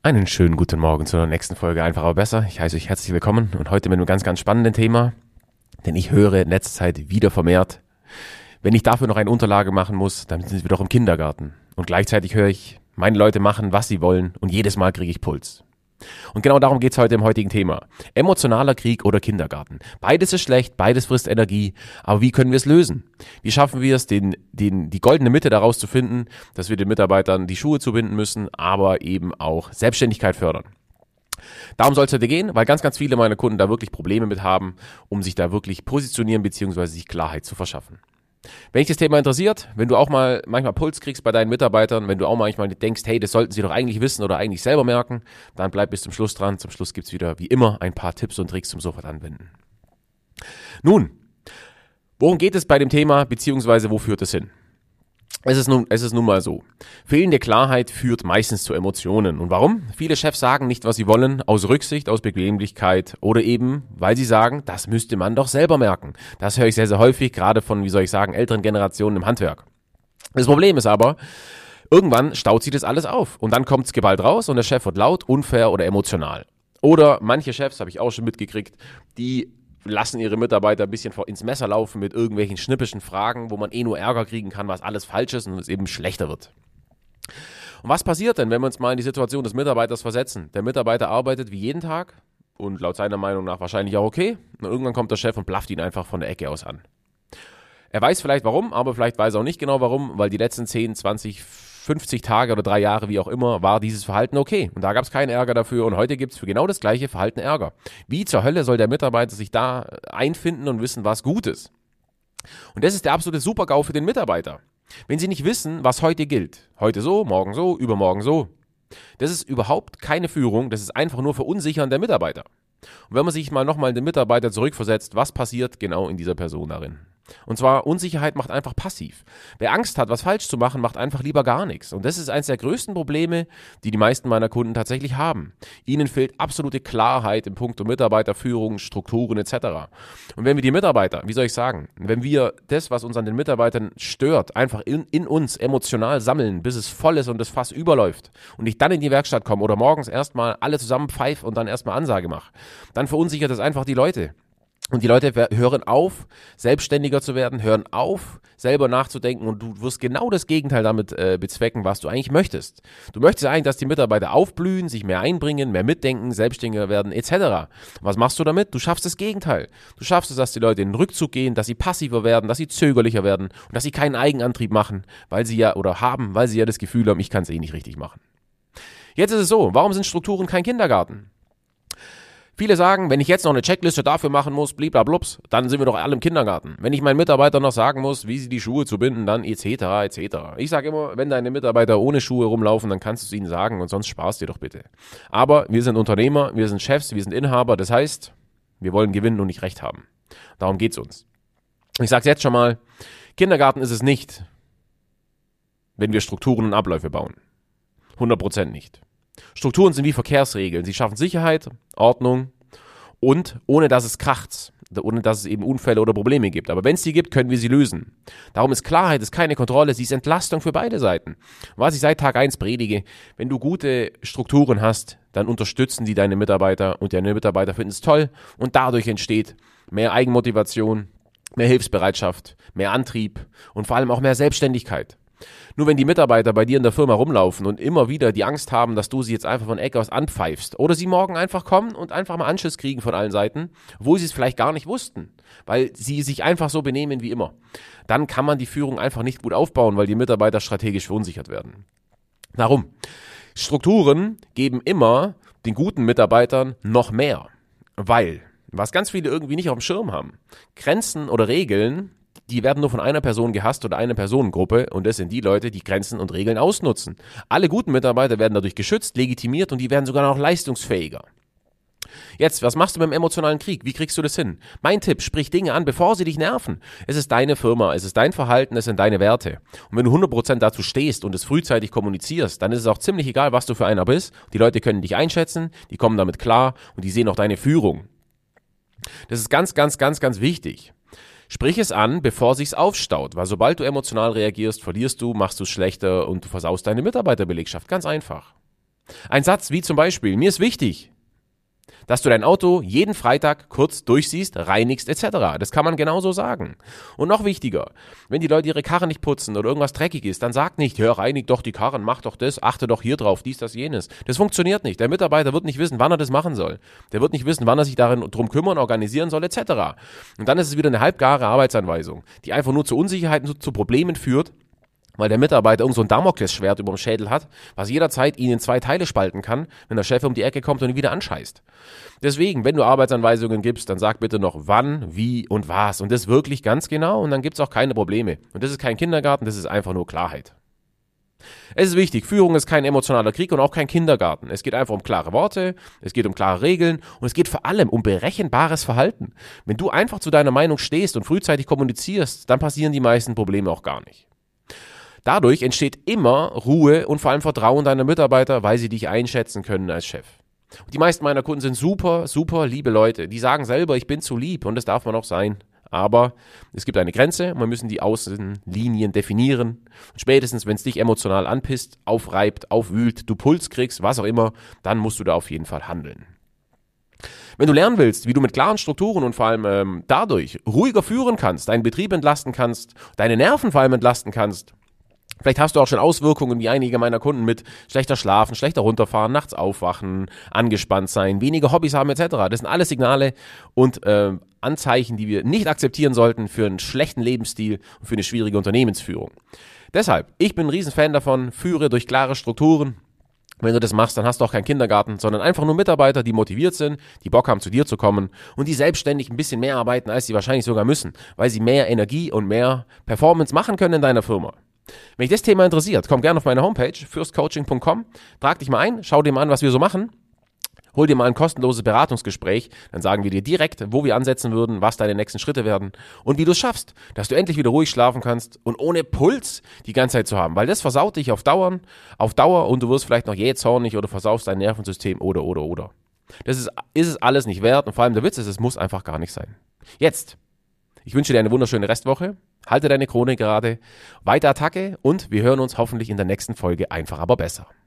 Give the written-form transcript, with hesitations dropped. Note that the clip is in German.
Einen schönen guten Morgen zur nächsten Folge Einfach aber besser. Ich heiße euch herzlich willkommen und heute mit einem ganz, ganz spannenden Thema, denn ich höre in letzter Zeit wieder vermehrt, wenn ich dafür noch eine Unterlage machen muss, dann sind wir doch im Kindergarten. Und gleichzeitig höre ich, meine Leute machen, was sie wollen und jedes Mal kriege ich Puls. Und genau darum geht es heute im heutigen Thema. Emotionaler Krieg oder Kindergarten. Beides ist schlecht, beides frisst Energie, aber wie können wir es lösen? Wie schaffen wir es, die goldene Mitte daraus zu finden, dass wir den Mitarbeitern die Schuhe zubinden müssen, aber eben auch Selbstständigkeit fördern? Darum soll es heute gehen, weil ganz, ganz viele meiner Kunden da wirklich Probleme mit haben, um sich da wirklich positionieren bzw. sich Klarheit zu verschaffen. Wenn dich das Thema interessiert, wenn du auch mal manchmal Puls kriegst bei deinen Mitarbeitern, wenn du auch manchmal denkst, hey, das sollten sie doch eigentlich wissen oder eigentlich selber merken, dann bleib bis zum Schluss dran. Zum Schluss gibt's wieder, wie immer, ein paar Tipps und Tricks zum sofort anwenden. Nun, worum geht es bei dem Thema, beziehungsweise wo führt es hin? Es ist nun mal so. Fehlende Klarheit führt meistens zu Emotionen. Und warum? Viele Chefs sagen nicht, was sie wollen, aus Rücksicht, aus Bequemlichkeit oder eben, weil sie sagen, das müsste man doch selber merken. Das höre ich sehr, sehr häufig, gerade von, älteren Generationen im Handwerk. Das Problem ist aber, irgendwann staut sich das alles auf und dann kommt's geballt raus und der Chef wird laut, unfair oder emotional. Oder manche Chefs, habe ich auch schon mitgekriegt, die lassen ihre Mitarbeiter ein bisschen ins Messer laufen mit irgendwelchen schnippischen Fragen, wo man nur Ärger kriegen kann, was alles falsch ist und es eben schlechter wird. Und was passiert denn, wenn wir uns mal in die Situation des Mitarbeiters versetzen? Der Mitarbeiter arbeitet wie jeden Tag und laut seiner Meinung nach wahrscheinlich auch okay. Und irgendwann kommt der Chef und blafft ihn einfach von der Ecke aus an. Er weiß vielleicht warum, aber vielleicht weiß er auch nicht genau warum, weil die letzten 10, 20, 50 Tage oder 3 Jahre, wie auch immer, war dieses Verhalten okay. Und da gab es keinen Ärger dafür und heute gibt es für genau das gleiche Verhalten Ärger. Wie zur Hölle soll der Mitarbeiter sich da einfinden und wissen, was gut ist? Und das ist der absolute Super-GAU für den Mitarbeiter. Wenn sie nicht wissen, was heute gilt, heute so, morgen so, übermorgen so, das ist überhaupt keine Führung, das ist einfach nur Verunsichern der Mitarbeiter. Und wenn man sich mal nochmal in den Mitarbeiter zurückversetzt, was passiert genau in dieser Person darin? Und zwar, Unsicherheit macht einfach passiv. Wer Angst hat, was falsch zu machen, macht einfach lieber gar nichts. Und das ist eines der größten Probleme, die die meisten meiner Kunden tatsächlich haben. Ihnen fehlt absolute Klarheit im Punkt Mitarbeiterführung, Strukturen etc. Und wenn wir die Mitarbeiter, wenn wir das, was uns an den Mitarbeitern stört, einfach in uns emotional sammeln, bis es voll ist und das Fass überläuft und ich dann in die Werkstatt komme oder morgens erstmal alle zusammen pfeife und dann erstmal Ansage mache, dann verunsichert das einfach die Leute. Und die Leute hören auf, selbstständiger zu werden, hören auf, selber nachzudenken und du wirst genau das Gegenteil damit bezwecken, was du eigentlich möchtest. Du möchtest eigentlich, dass die Mitarbeiter aufblühen, sich mehr einbringen, mehr mitdenken, selbstständiger werden etc. Was machst du damit? Du schaffst das Gegenteil. Du schaffst es, dass die Leute in den Rückzug gehen, dass sie passiver werden, dass sie zögerlicher werden und dass sie keinen Eigenantrieb machen, weil sie ja das Gefühl haben, ich kann es nicht richtig machen. Jetzt ist es so, warum sind Strukturen kein Kindergarten? Viele sagen, wenn ich jetzt noch eine Checkliste dafür machen muss, bliblablups, dann sind wir doch alle im Kindergarten. Wenn ich meinen Mitarbeitern noch sagen muss, wie sie die Schuhe zu binden, dann etc. Ich sage immer, wenn deine Mitarbeiter ohne Schuhe rumlaufen, dann kannst du es ihnen sagen und sonst sparst dir doch bitte. Aber wir sind Unternehmer, wir sind Chefs, wir sind Inhaber, das heißt, wir wollen gewinnen und nicht Recht haben. Darum geht's uns. Ich sage es jetzt schon mal, Kindergarten ist es nicht, wenn wir Strukturen und Abläufe bauen. 100% nicht. Strukturen sind wie Verkehrsregeln. Sie schaffen Sicherheit, Ordnung und ohne dass es kracht, ohne dass es eben Unfälle oder Probleme gibt. Aber wenn es die gibt, können wir sie lösen. Darum ist Klarheit, ist keine Kontrolle, sie ist Entlastung für beide Seiten. Was ich seit Tag 1 predige, wenn du gute Strukturen hast, dann unterstützen die deine Mitarbeiter und deine Mitarbeiter finden es toll und dadurch entsteht mehr Eigenmotivation, mehr Hilfsbereitschaft, mehr Antrieb und vor allem auch mehr Selbstständigkeit. Nur wenn die Mitarbeiter bei dir in der Firma rumlaufen und immer wieder die Angst haben, dass du sie jetzt einfach von Ecke aus anpfeifst oder sie morgen einfach kommen und einfach mal Anschiss kriegen von allen Seiten, wo sie es vielleicht gar nicht wussten, weil sie sich einfach so benehmen wie immer, dann kann man die Führung einfach nicht gut aufbauen, weil die Mitarbeiter strategisch verunsichert werden. Darum, Strukturen geben immer den guten Mitarbeitern noch mehr, weil, was ganz viele irgendwie nicht auf dem Schirm haben, Grenzen oder Regeln, die werden nur von einer Person gehasst oder einer Personengruppe und das sind die Leute, die Grenzen und Regeln ausnutzen. Alle guten Mitarbeiter werden dadurch geschützt, legitimiert und die werden sogar noch leistungsfähiger. Jetzt, was machst du beim emotionalen Krieg? Wie kriegst du das hin? Mein Tipp, sprich Dinge an, bevor sie dich nerven. Es ist deine Firma, es ist dein Verhalten, es sind deine Werte. Und wenn du 100% dazu stehst und es frühzeitig kommunizierst, dann ist es auch ziemlich egal, was du für einer bist. Die Leute können dich einschätzen, die kommen damit klar und die sehen auch deine Führung. Das ist ganz, ganz, ganz, ganz wichtig. Sprich es an, bevor sich's aufstaut, weil sobald du emotional reagierst, verlierst du, machst du es schlechter und du versaust deine Mitarbeiterbelegschaft. Ganz einfach. Ein Satz wie zum Beispiel, mir ist wichtig, dass du dein Auto jeden Freitag kurz durchsiehst, reinigst etc. Das kann man genauso sagen. Und noch wichtiger, wenn die Leute ihre Karren nicht putzen oder irgendwas dreckig ist, dann sag nicht, hör, reinig doch die Karren, mach doch das, achte doch hier drauf, dies, das, jenes. Das funktioniert nicht. Der Mitarbeiter wird nicht wissen, wann er das machen soll. Der wird nicht wissen, wann er sich drum kümmern, organisieren soll etc. Und dann ist es wieder eine halbgare Arbeitsanweisung, die einfach nur zu Unsicherheiten, zu Problemen führt, weil der Mitarbeiter irgend so ein Damoklesschwert über dem Schädel hat, was jederzeit ihn in 2 Teile spalten kann, wenn der Chef um die Ecke kommt und ihn wieder anscheißt. Deswegen, wenn du Arbeitsanweisungen gibst, dann sag bitte noch wann, wie und was und das wirklich ganz genau und dann gibt's auch keine Probleme. Und das ist kein Kindergarten, das ist einfach nur Klarheit. Es ist wichtig, Führung ist kein emotionaler Krieg und auch kein Kindergarten. Es geht einfach um klare Worte, es geht um klare Regeln und es geht vor allem um berechenbares Verhalten. Wenn du einfach zu deiner Meinung stehst und frühzeitig kommunizierst, dann passieren die meisten Probleme auch gar nicht. Dadurch entsteht immer Ruhe und vor allem Vertrauen deiner Mitarbeiter, weil sie dich einschätzen können als Chef. Und die meisten meiner Kunden sind super, super liebe Leute. Die sagen selber, ich bin zu lieb und das darf man auch sein. Aber es gibt eine Grenze, man müssen die Außenlinien definieren. Und spätestens, wenn es dich emotional anpisst, aufreibt, aufwühlt, du Puls kriegst, was auch immer, dann musst du da auf jeden Fall handeln. Wenn du lernen willst, wie du mit klaren Strukturen und vor allem dadurch ruhiger führen kannst, deinen Betrieb entlasten kannst, deine Nerven vor allem entlasten kannst, vielleicht hast du auch schon Auswirkungen wie einige meiner Kunden mit schlechter Schlafen, schlechter runterfahren, nachts aufwachen, angespannt sein, weniger Hobbys haben etc. Das sind alles Signale und Anzeichen, die wir nicht akzeptieren sollten für einen schlechten Lebensstil und für eine schwierige Unternehmensführung. Deshalb, ich bin ein Riesenfan davon, führe durch klare Strukturen. Wenn du das machst, dann hast du auch keinen Kindergarten, sondern einfach nur Mitarbeiter, die motiviert sind, die Bock haben, zu dir zu kommen und die selbstständig ein bisschen mehr arbeiten, als sie wahrscheinlich sogar müssen, weil sie mehr Energie und mehr Performance machen können in deiner Firma. Wenn dich das Thema interessiert, komm gerne auf meine Homepage fürstcoaching.com, trag dich mal ein, schau dir mal an, was wir so machen, hol dir mal ein kostenloses Beratungsgespräch, dann sagen wir dir direkt, wo wir ansetzen würden, was deine nächsten Schritte werden und wie du es schaffst, dass du endlich wieder ruhig schlafen kannst und ohne Puls die ganze Zeit zu haben, weil das versaut dich auf Dauer und du wirst vielleicht noch jähzornig oder versaust dein Nervensystem oder. Das ist es alles nicht wert und vor allem der Witz ist, es muss einfach gar nicht sein. Jetzt, ich wünsche dir eine wunderschöne Restwoche. Halte deine Krone gerade, weiter Attacke und wir hören uns hoffentlich in der nächsten Folge einfach aber besser.